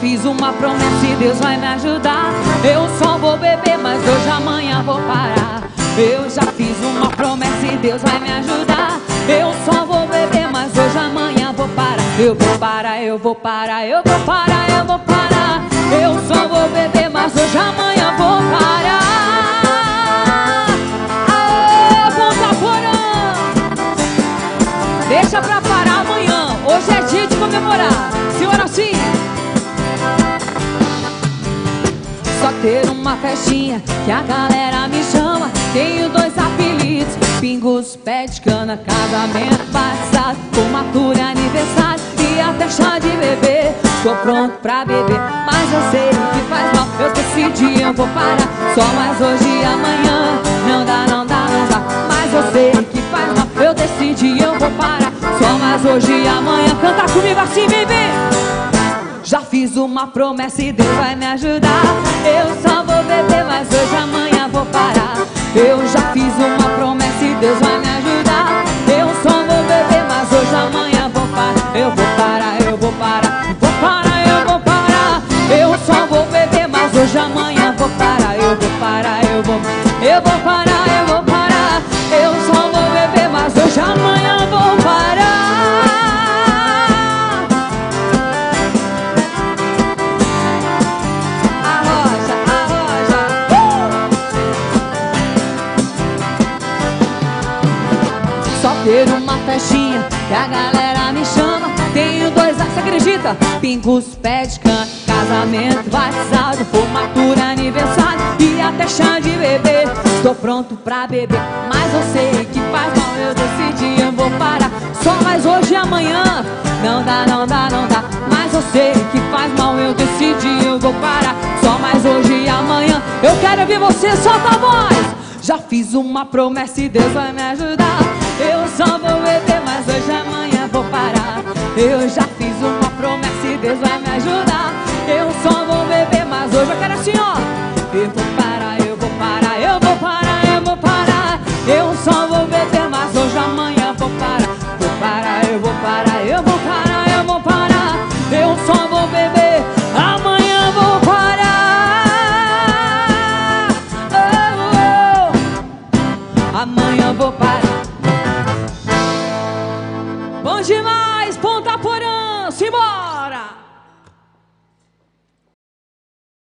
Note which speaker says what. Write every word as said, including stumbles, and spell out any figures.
Speaker 1: fiz uma promessa e Deus vai me ajudar. Eu só vou beber, mas hoje amanhã vou parar. Eu já fiz uma promessa e Deus vai me ajudar. Eu só vou beber, mas hoje amanhã vou parar. Eu vou parar, eu vou parar, eu vou parar, eu vou parar. Eu só vou beber, mas hoje amanhã vou parar. Aê, Ponta Porã! Deixa pra parar amanhã. Hoje é dia de comemorar. Senhora, sim. Só ter uma festinha que a galera me chama. Tenho dois apelidos: Pingos, pé de cana, casamento, batizado, formatura, aniversário e até chá de bebê. Tô pronto pra beber, mas eu sei que faz mal. Eu decidi, eu vou parar. Só mais hoje e amanhã. Não dá, não dá, não dá. Mas eu sei que faz mal. Eu decidi, eu vou parar. Só mais hoje e amanhã. Canta comigo assim, bebê. Já fiz uma promessa e Deus vai me ajudar. Eu só vou beber, mas hoje amanhã vou parar. Eu já fiz uma promessa e Deus vai me ajudar. Eu só vou beber, mas hoje amanhã vou parar. Eu vou parar, eu vou parar, vou parar, eu vou parar. Eu só vou beber, mas hoje amanhã vou parar. Eu vou parar, eu vou, eu vou parar, eu vou parar. Eu só vou beber, mas hoje amanhã vou parar. Ter uma festinha que a galera me chama. Tenho dois, você acredita? Pingos, pé de cana, casamento, batizado, formatura, aniversário e até chá de bebê. Estou pronto pra beber, mas eu sei que faz mal. Eu decidi, eu vou parar. Só mais hoje e amanhã. Não dá, não dá, não dá. Mas eu sei que faz mal. Eu decidi, eu vou parar. Só mais hoje e amanhã. Eu quero ouvir você, solta a voz. Já fiz uma promessa e Deus vai me ajudar. Eu só vou beber, mas hoje amanhã vou parar. Eu já fiz uma promessa e Deus vai me ajudar. Eu só vou beber, mas hoje eu quero assim, ó.